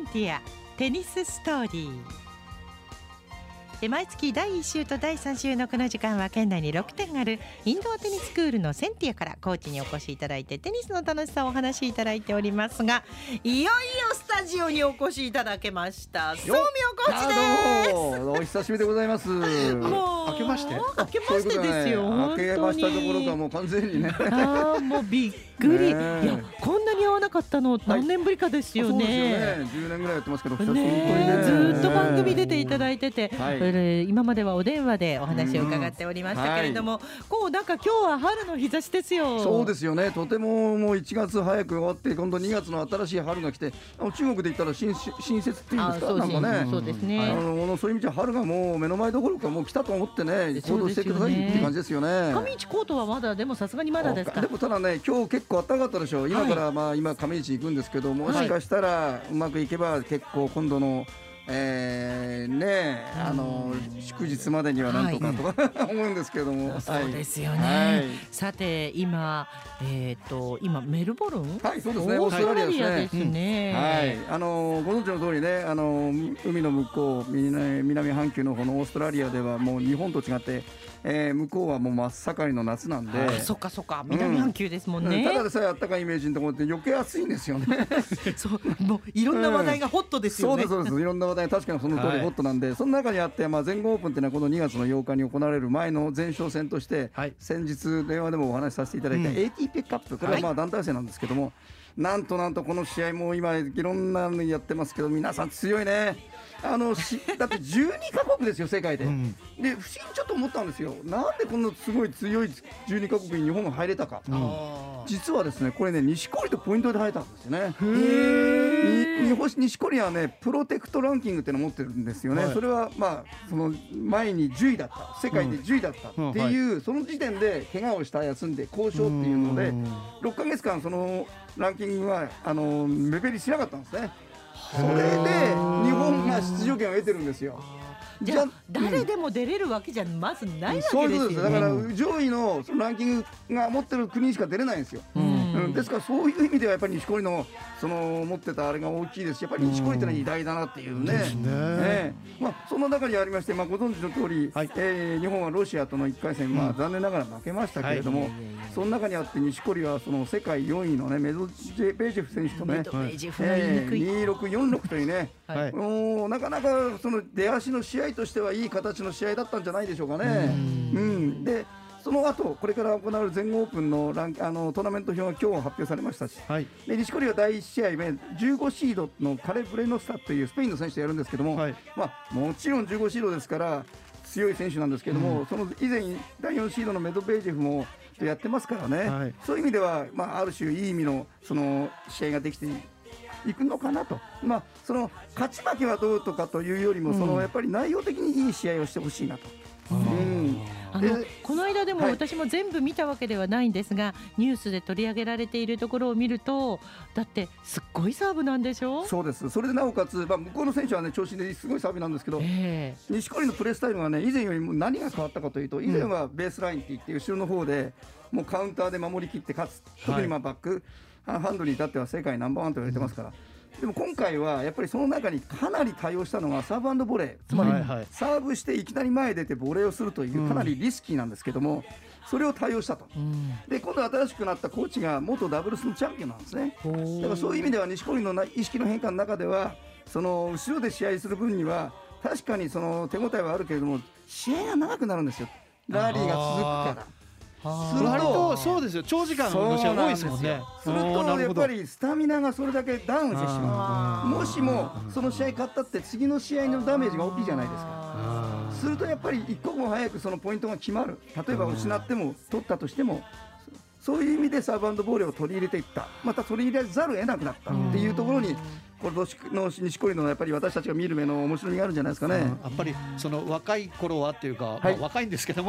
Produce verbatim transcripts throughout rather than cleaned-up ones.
ティアテニスストーリー。毎月だいいっ週とだいさん週のこの時間は県内にろくてんあるインドアテニススクールのセンティアからコーチにお越しいただいてテニスの楽しさをお話しいただいておりますが、いよいよスタジオにお越しいただけました宗明コーチです。 どうもお久しぶりでございます。もう明けまして明けましてですよ。 明けましたどころかもう完全にねあーもうびっくり、ね、いやこんなに会わなかったの何年ぶりかですよね、はい、そうですよね。 じゅうねんぐらいやってますけど久しぶりに、 ね、ずっと番組出ていただいてて、 はい、 今まではお電話でお話を伺っておりましたけれども、うんはい、こうなんか今日は春の日差しですよ。 そうですよね。とてももういちがつ早く終わって今度にがつの新しい春が来て、中国で言ったら 新, 新節っていうんですか。 そうなんかね、 そうですね。 あのそういう意味じゃ春がもう目の前どころかもう来たと思ってね行動してくださいって感じですよね。 上市コートはまだでもさすがにまだですか。 でもただね今日結構暖かかったでしょう。今から、はい、まあ今上市行くんですけどもしかしたらうまくいけば結構今度のえー、ねあの祝日までにはなんとかとか、はい、思うんですけども、 はい、そうですよね、はい、さて今、えー、と今メルボルン、 はいそうですね、オーストラリアですね、 ですね、 うんはい、あのご存知の通りねあの海の向こう南半球のこのオーストラリアではもう日本と違って、えー、向こうはもう真っ盛りの夏なんで、 あそっかそっか南半球ですもんね、 うん、ただでさえあったかいイメージのところって余計暑いんですよねそうもういろんな話題がホットですよね、 うん、そうですそうですいろんな話題確かにその通りホットなんで、はい、その中にあって、まあ、全豪オープンっていうのはこのにがつのようかに行われる前の前哨戦として、はい、先日電話でもお話しさせていただいた エーティーピー カップ、これはまあ団体戦なんですけども、はい、なんとなんとこの試合も今いろんなのやってますけど皆さん強いね。あのだってじゅうにカ国ですよ世界で、うん、で不思議にちょっと思ったんですよ。なんでこんなすごい強いじゅうにカ国に日本が入れたか、うん、実はですねこれね錦織とポイントで入ったんですよね。へー、錦織はねプロテクトランキングっていうのを持ってるんですよね、はい、それはまあその前にじゅういだった世界でじゅういだったっていう、うんはい、その時点で怪我をした休んで交渉っていうのでろっかげつかんそのランキングはあの目減りしなかったんですね。それで日本が出場権を得てるんですよ。 じゃあ誰でも出れるわけじゃまずないわけですよね。 そうです。だから上位のそのランキングが持ってる国しか出れないんですよ。うん、ですからそういう意味ではやっぱり錦織のその持ってたあれが大きいですし、やっぱり錦織ってのは偉大だなっていうね。ですね。ねまあその中にありまして、まあご存知の通り、はいえー、日本はロシアとのいっかい戦、まあ残念ながら負けましたけれども、はい、その中にあって錦織はその世界よんいのねメドベージェフ選手とね、 メドベージェフが言いにくい、 えー、にじゅうろく、よんじゅうろくというね、はい、もうなかなかその出足の試合としてはいい形の試合だったんじゃないでしょうかね。うん、うん、で。その後これから行われる全豪オープンのランあのトーナメント表が今日発表されましたし、はい、で錦織はだいいち試合目じゅうごシードのカレブレノスタというスペインの選手とやるんですけども、はいまあ、もちろんじゅうごシードですから強い選手なんですけども、うん、その以前だいよんシードのメドベージェフもやってますからね、はい、そういう意味では、まあ、ある種いい意味のその試合ができていくのかなと、まあ、その勝ち負けはどうとかというよりも、うん、そのやっぱり内容的にいい試合をしてほしいなと。うんあのこの間でも私も全部見たわけではないんですが、はい、ニュースで取り上げられているところを見るとだってすっごいサーブなんでしょ。 そうです。それでなおかつ、まあ、向こうの選手は、ね、調子ですごいサーブなんですけど、えー、錦織のプレースタイルが、ね、以前よりも何が変わったかというと、以前はベースラインっていって後ろの方でもうカウンターで守りきって勝つ、特にまあバック、はい、ハンドに至っては世界ナンバーワンと言われてますから、うんでも今回はやっぱりその中にかなり対応したのがサーブ&ボレー、つまりサーブしていきなり前へ出てボレーをするというかなりリスキーなんですけども、それを対応したと。で今度新しくなったコーチが元ダブルスのチャンピオンなんですね。だからそういう意味では錦織の意識の変化の中ではその後ろで試合する分には確かにその手応えはあるけれども試合が長くなるんですよ。ラリーが続くから。 するとそうですよ、長時間の試合多いですもんね。 するとやっぱりスタミナがそれだけダウンしてしまう。もしもその試合勝ったって次の試合のダメージが大きいじゃないですか。するとやっぱり一刻も早くそのポイントが決まる。例えば失っても取ったとしてもそういう意味でサーブ&ボレーを取り入れていった、また取り入れざるを得なくなったっていうところにこの錦織のやっぱり私たちが見る目の面白みがあるんじゃないですかね。 やっぱりその若い頃はっていうか、はいまあ、若いんですけども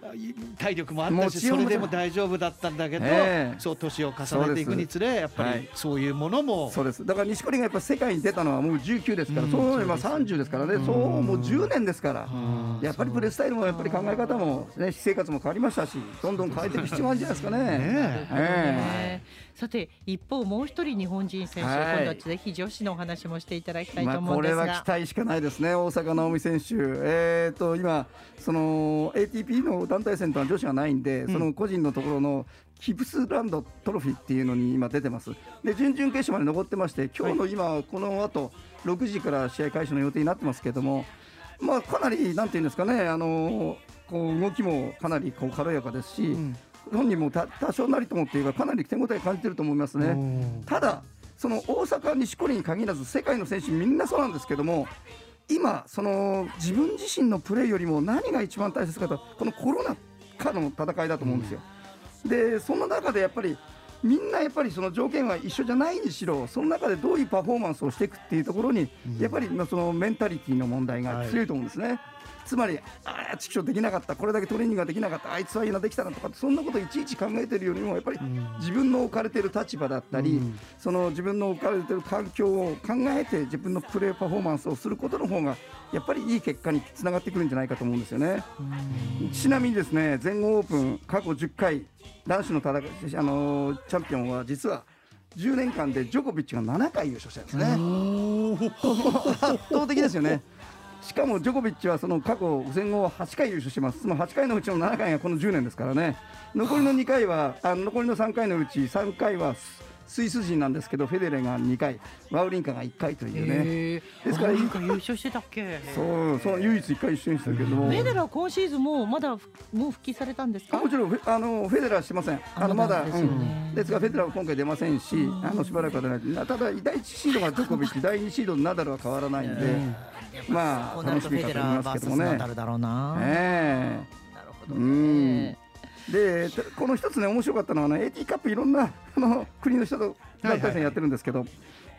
体力もあったしそれでも大丈夫だったんだけど、えー、そう年を重ねていくにつれやっぱりそういうものも、はい、 そうです。だから錦織がやっぱ世界に出たのはもうじゅうきゅうですから、うん、そういうまあさんじゅうですからね、うん、そうもうじゅうねんですから、うん、やっぱりプレースタイルもやっぱり考え方も、ね、私生活も変わりましたしどんどん変えていく必要があるんじゃないですかね。ねえー、さて一方もう一人日本人選手、はい、今度はぜひ女子のお話もしていただきたいと思うんですが、まあ、これは期待しかないですね。大坂なおみ選手、えー、と今その エーティーピー の団体戦とは女子がないんで、うん、その個人のところのキプスランドトロフィーっていうのに今出てます。で準々決勝まで残ってまして、今日の今、はい、この後ろくじから試合開始の予定になってますけれども、まあ、かなりなんていうんですかね、あのこう動きもかなりこう軽やかですし、うん、本人も多少なりともっていうかかなり手応え感じてると思いますね。ただその大阪錦織に限らず世界の選手みんなそうなんですけども、今その自分自身のプレーよりも何が一番大切かと、このコロナ禍の戦いだと思うんですよ、うん、でその中でやっぱりみんなやっぱりその条件は一緒じゃないにしろ、その中でどういうパフォーマンスをしていくっていうところに、うん、やっぱりそのメンタリティの問題が強いと思うんですね、はい、つまりああ畜生できなかった、これだけトレーニングができなかった、あいつはいいなできたなとか、そんなことをいちいち考えているよりもやっぱり自分の置かれている立場だったり、うん、その自分の置かれている環境を考えて自分のプレーパフォーマンスをすることの方がやっぱりいい結果につながってくるんじゃないかと思うんですよね。ちなみにですね、全豪オープン過去じゅっかい男子の戦い、あのー、チャンピオンは実はじゅうねんかんでジョコビッチがななかい優勝したんですね。圧倒的ですよね。しかもジョコビッチはその過去全豪ははちかい優勝してます。そのはちかいのうちのななかいがこのじゅうねんですからね。残りのにかいはあの残りのさんかいのうちさんかいはスイス人なんですけど、フェデレがにかい、ワウリンカがいっかいというね。 ですからワウリンカ優勝してたっけ。 そうそう、唯一いっかい一緒にしたけども、 フェデラ今シーズンもまだもう復帰されたんですか。 もちろんあのフェデラはしてません。あのまだです、ね、うん、ですがフェデラは今回出ませんし、あのしばらくは出ない。ただだいいちシードがジョコビッチ、だいにシードのナダルは変わらないんで、まあ楽しみかと思いますけどもね。 ナダルだろうな。 えー、なるほどね。 でこの一つね面白かったのはね、エーティー カップいろんなあの国の人と団体戦やってるんですけど、はいはい、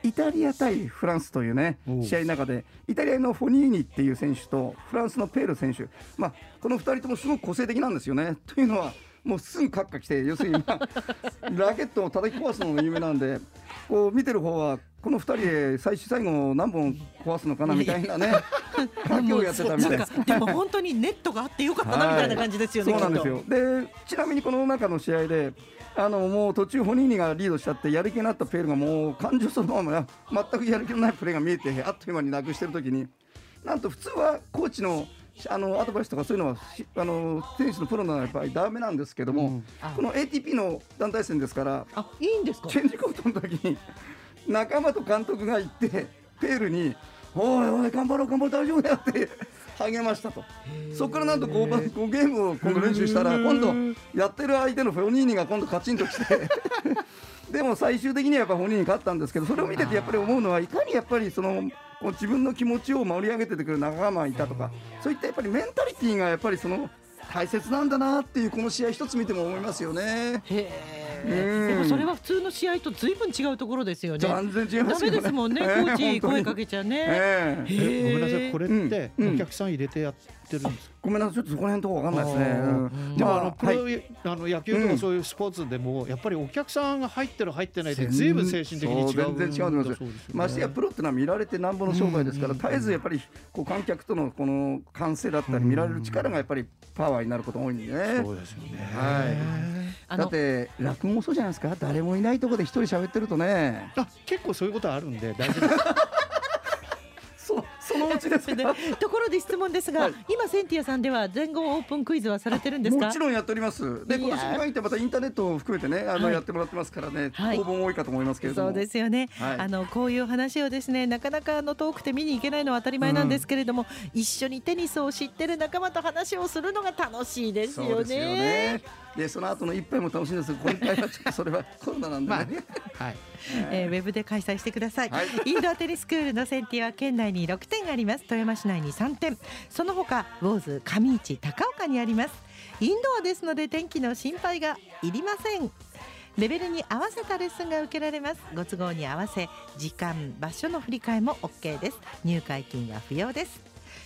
イタリア対フランスというね試合の中でイタリアのフォニーニっていう選手とフランスのペール選手、まあ、このふたりともすごく個性的なんですよね。というのはもうすぐカッカ来て、要するに今ラケットを叩き壊すのが有名なんで、こう見てる方はこのふたりで最終最後何本壊すのかなみたいなね賭けをやってたみたいです。 でも本当にネットがあってよかったなみたいな感じですよね。 はい、そうなんですよ。でちなみにこの中の試合であのもう途中ホニーニがリードしちゃってやる気になったペールがもう感情そのまま全くやる気のないプレーが見えてあっという間になくしてる時に、なんと普通はコーチのあのアドバイスとかそういうのはあの選手のプロのやっぱりダメなんですけども、うん、この エーティーピー の団体戦ですから、 あ、いいんですか。 チェンジコートの時に仲間と監督が行ってペールにおいおい頑張ろう頑張ろう大丈夫だよって励ましたと。そこからなんと 5, 5ゲームを今度練習したら今度やってる相手のフォニーニが今度カチンときてでも最終的にはやっぱフォニーニ勝ったんですけど、それを見ててやっぱり思うのはいかにやっぱりその自分の気持ちを盛り上げててくる仲間がいたとか、そういったやっぱりメンタリティーがやっぱりその大切なんだなっていうこの試合一つ見ても思いますよね。 へー、でもそれは普通の試合と随分違うところですよね。 全然違いますよね。 ダメですもんね、コーチ声かけちゃね。 えー、ごめんなさい、これってお客さん入れてやってるんですか。 ごめんなさい、ちょっとそこら辺とかわかんないですね。 うん、でもあのプロ、はい、あの野球とかそういうスポーツでもやっぱりお客さんが入ってる入ってないで随分精神的に違う。 全然違うと思います。ましてやプロってのは見られてなんぼの商売ですから、絶えずやっぱりこう観客とのこの歓声だったり見られる力がやっぱりパワーになることが多いんでね。 そうですよね。 はい。だって落語もそうじゃないですか。誰もいないところで一人喋ってるとね。 あ、結構そういうことあるんで大丈夫です。 そ, そのうちですね。 ところで質問ですが、はい、今センティアさんでは全豪オープンクイズはされてるんですか。 もちろんやっております。で今年に入ってまたインターネットを含めてねあの、はい、やってもらってますからね、はい、応募も多いかと思いますけれども。 そうですよね、はい、あのこういう話をですねなかなかあの遠くて見に行けないのは当たり前なんですけれども、うん、一緒にテニスを知ってる仲間と話をするのが楽しいですよね。そうですよね。 でその後の一杯も楽しいんですが、この一杯はちょっとそれはコロナなんでね、まあはい、えー、ウェブで開催してください、はい、インドアテニススクールのセンティは県内にろくてんあります。富山市内にさんてん、その他ウォーズ、上市、高岡にあります。インドアですので天気の心配がいりません。レベルに合わせたレッスンが受けられます。ご都合に合わせ時間場所の振り替えも OK です。入会金は不要です。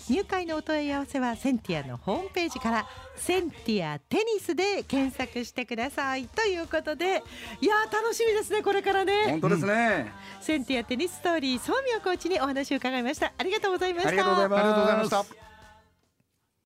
入会のお問い合わせはセンティアのホームページからセンティアテニスで検索してくださいということで、いや楽しみですねこれからね。 本当ですね、 うん、センティアテニスストーリー宗明コーチにお話を伺いました。ありがとうございました。 ありがとうございました。